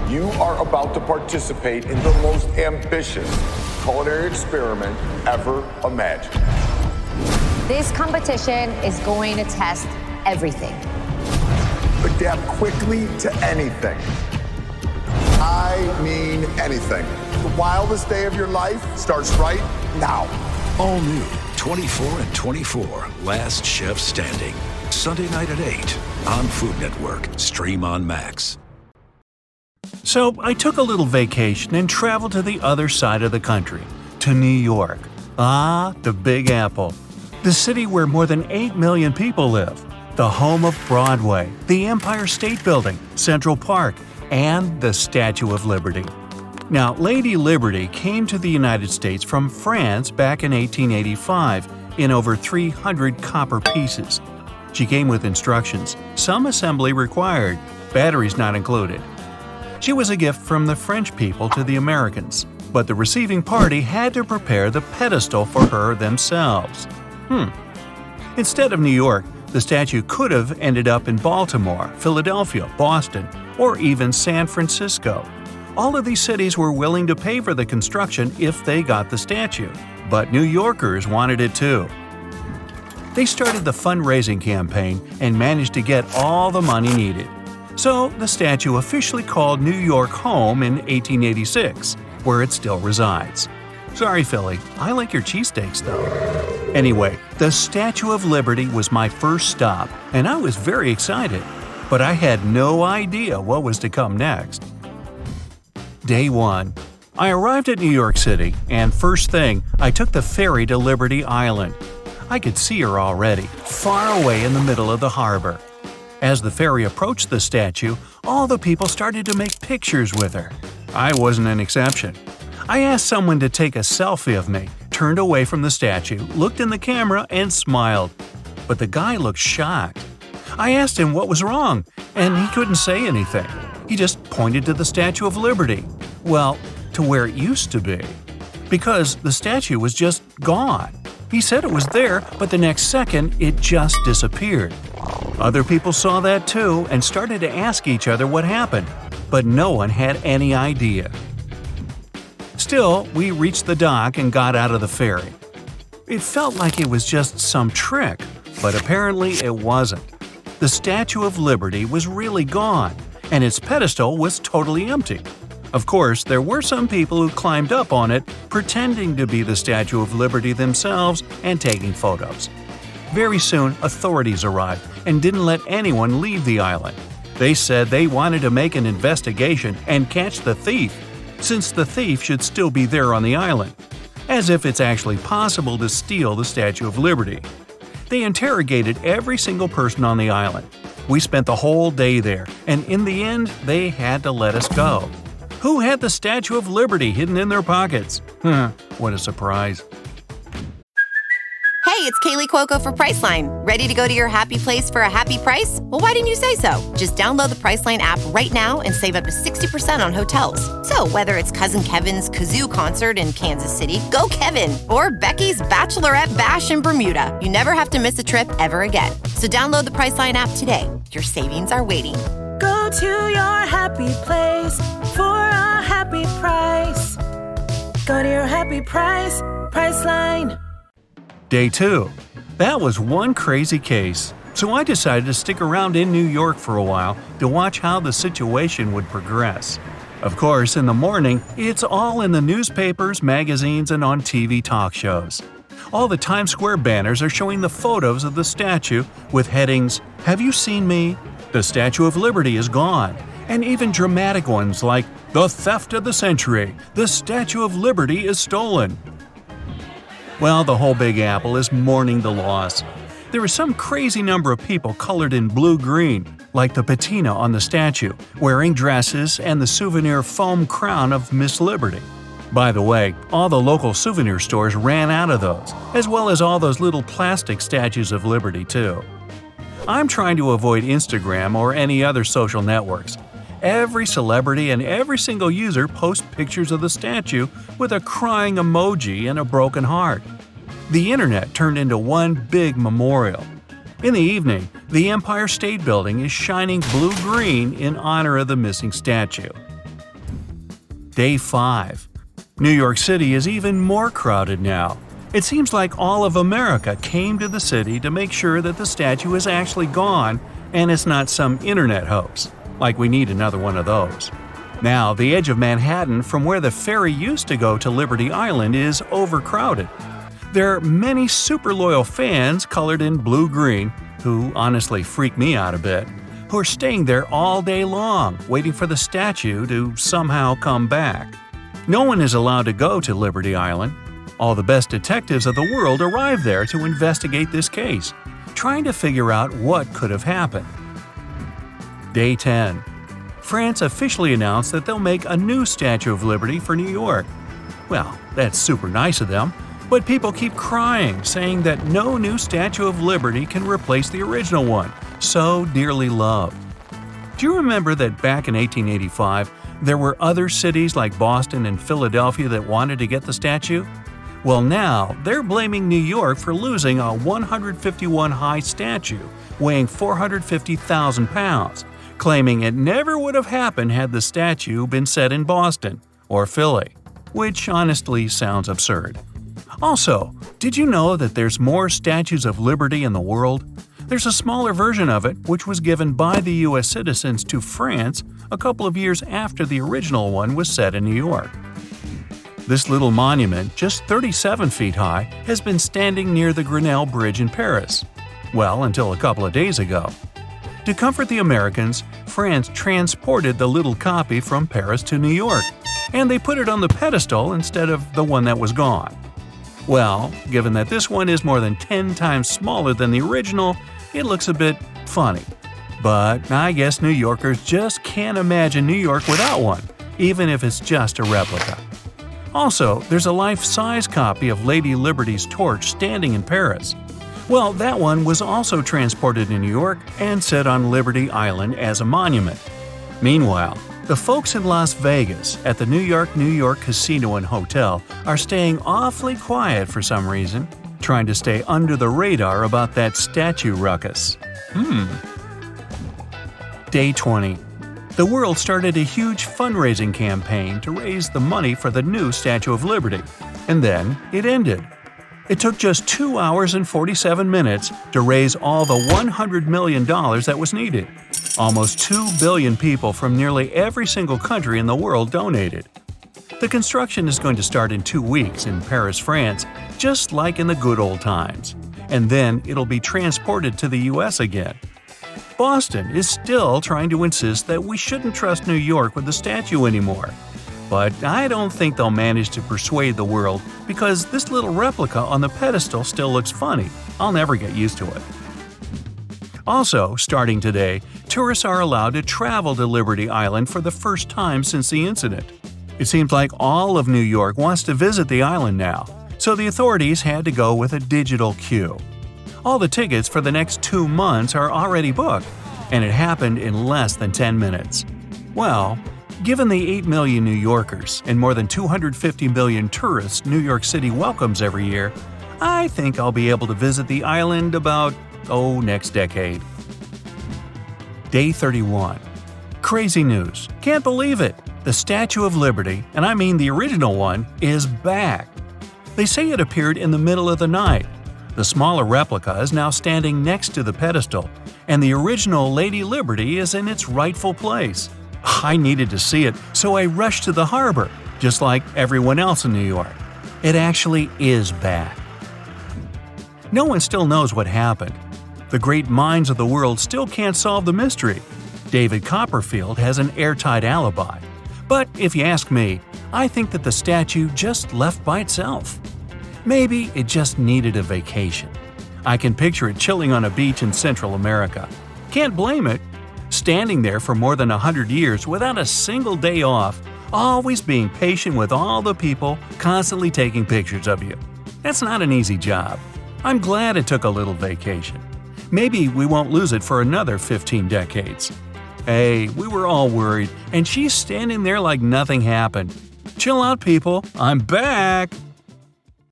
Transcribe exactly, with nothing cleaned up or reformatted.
You are about to participate in the most ambitious culinary experiment ever imagined. This competition is going to test everything. Adapt quickly to anything. I mean anything. The wildest day of your life starts right now. All new twenty-four and twenty-four, Last Chef Standing. Sunday night at eight on Food Network. Stream on Max. So I took a little vacation and traveled to the other side of the country, to New York. Ah, the Big Apple. The city where more than eight million people live. The home of Broadway, the Empire State Building, Central Park, and the Statue of Liberty. Now, Lady Liberty came to the United States from France back in eighteen eighty-five in over three hundred copper pieces. She came with instructions, some assembly required, batteries not included. She was a gift from the French people to the Americans, but the receiving party had to prepare the pedestal for her themselves. Hmm. Instead of New York, the statue could have ended up in Baltimore, Philadelphia, Boston, or even San Francisco. All of these cities were willing to pay for the construction if they got the statue, but New Yorkers wanted it too. They started the fundraising campaign and managed to get all the money needed. So the statue officially called New York home in eighteen eighty-six, where it still resides. Sorry, Philly, I like your cheesesteaks though. Anyway, the Statue of Liberty was my first stop, and I was very excited, but I had no idea what was to come next. Day one. I arrived at New York City, and first thing, I took the ferry to Liberty Island. I could see her already, far away in the middle of the harbor. As the ferry approached the statue, all the people started to make pictures with her. I wasn't an exception. I asked someone to take a selfie of me, turned away from the statue, looked in the camera, and smiled. But the guy looked shocked. I asked him what was wrong, and he couldn't say anything. He just pointed to the Statue of Liberty. Well, to where it used to be. Because the statue was just gone. He said it was there, but the next second, it just disappeared. Other people saw that too and started to ask each other what happened, but no one had any idea. Still, we reached the dock and got out of the ferry. It felt like it was just some trick, but apparently it wasn't. The Statue of Liberty was really gone, and its pedestal was totally empty. Of course, there were some people who climbed up on it, pretending to be the Statue of Liberty themselves and taking photos. Very soon, authorities arrived and didn't let anyone leave the island. They said they wanted to make an investigation and catch the thief, since the thief should still be there on the island, as if it's actually possible to steal the Statue of Liberty. They interrogated every single person on the island. We spent the whole day there, and in the end, they had to let us go. Who had the Statue of Liberty hidden in their pockets? Huh, what a surprise. Hey, it's Kaylee Cuoco for Priceline. Ready to go to your happy place for a happy price? Well, why didn't you say so? Just download the Priceline app right now and save up to sixty percent on hotels. So whether it's Cousin Kevin's Kazoo Concert in Kansas City, go Kevin, or Becky's Bachelorette Bash in Bermuda, you never have to miss a trip ever again. So download the Priceline app today. Your savings are waiting. Go to your happy place for a happy price. Go to your happy price, Priceline. Day two. That was one crazy case, so I decided to stick around in New York for a while to watch how the situation would progress. Of course, in the morning, it's all in the newspapers, magazines, and on T V talk shows. All the Times Square banners are showing the photos of the statue with headings, "Have you seen me?" "The Statue of Liberty is gone," and even dramatic ones like, "The theft of the century, the Statue of Liberty is stolen." Well, the whole Big Apple is mourning the loss. There is some crazy number of people colored in blue-green, like the patina on the statue, wearing dresses and the souvenir foam crown of Miss Liberty. By the way, all the local souvenir stores ran out of those, as well as all those little plastic statues of Liberty too. I'm trying to avoid Instagram or any other social networks. Every celebrity and every single user posts pictures of the statue with a crying emoji and a broken heart. The internet turned into one big memorial. In the evening, the Empire State Building is shining blue-green in honor of the missing statue. Day five. New York City is even more crowded now. It seems like all of America came to the city to make sure that the statue is actually gone and it's not some internet hoax. Like we need another one of those. Now, the edge of Manhattan from where the ferry used to go to Liberty Island is overcrowded. There are many super loyal fans colored in blue-green, who honestly freak me out a bit, who are staying there all day long, waiting for the statue to somehow come back. No one is allowed to go to Liberty Island. All the best detectives of the world arrive there to investigate this case, trying to figure out what could have happened. Day ten. France officially announced that they'll make a new Statue of Liberty for New York. Well, that's super nice of them, but people keep crying, saying that no new Statue of Liberty can replace the original one, so dearly loved. Do you remember that back in eighteen eighty-five, there were other cities like Boston and Philadelphia that wanted to get the statue? Well, now they're blaming New York for losing a one hundred fifty-one high statue weighing four hundred fifty thousand pounds, claiming it never would have happened had the statue been set in Boston or Philly, which honestly sounds absurd. Also, did you know that there's more Statues of Liberty in the world? There's a smaller version of it, which was given by the U S citizens to France a couple of years after the original one was set in New York. This little monument, just thirty-seven feet high, has been standing near the Grenelle Bridge in Paris. Well, until a couple of days ago. To comfort the Americans, France transported the little copy from Paris to New York, and they put it on the pedestal instead of the one that was gone. Well, given that this one is more than ten times smaller than the original, it looks a bit funny. But I guess New Yorkers just can't imagine New York without one, even if it's just a replica. Also, there's a life-size copy of Lady Liberty's torch standing in Paris. Well, that one was also transported to New York and set on Liberty Island as a monument. Meanwhile, the folks in Las Vegas at the New York New York Casino and Hotel are staying awfully quiet for some reason, trying to stay under the radar about that statue ruckus. Hmm. Day twenty. The world started a huge fundraising campaign to raise the money for the new Statue of Liberty, and then it ended. It took just two hours and forty-seven minutes to raise all the one hundred million dollars that was needed. Almost two billion people from nearly every single country in the world donated. The construction is going to start in two weeks in Paris, France, just like in the good old times. And then it'll be transported to the U S again. Boston is still trying to insist that we shouldn't trust New York with the statue anymore. But I don't think they'll manage to persuade the world because this little replica on the pedestal still looks funny. I'll never get used to it. Also, starting today, tourists are allowed to travel to Liberty Island for the first time since the incident. It seems like all of New York wants to visit the island now, so the authorities had to go with a digital queue. All the tickets for the next two months are already booked, and it happened in less than ten minutes. Well, given the eight million New Yorkers and more than two hundred fifty million tourists New York City welcomes every year, I think I'll be able to visit the island about, oh, next decade. Day thirty-one. Crazy news. Can't believe it. The Statue of Liberty, and I mean the original one, is back. They say it appeared in the middle of the night. The smaller replica is now standing next to the pedestal, and the original Lady Liberty is in its rightful place. I needed to see it, so I rushed to the harbor, just like everyone else in New York. It actually is back. No one still knows what happened. The great minds of the world still can't solve the mystery. David Copperfield has an airtight alibi. But if you ask me, I think that the statue just left by itself. Maybe it just needed a vacation. I can picture it chilling on a beach in Central America. Can't blame it. Standing there for more than a hundred years without a single day off, always being patient with all the people constantly taking pictures of you. That's not an easy job. I'm glad it took a little vacation. Maybe we won't lose it for another fifteen decades. Hey, we were all worried, and she's standing there like nothing happened. Chill out, people. I'm back!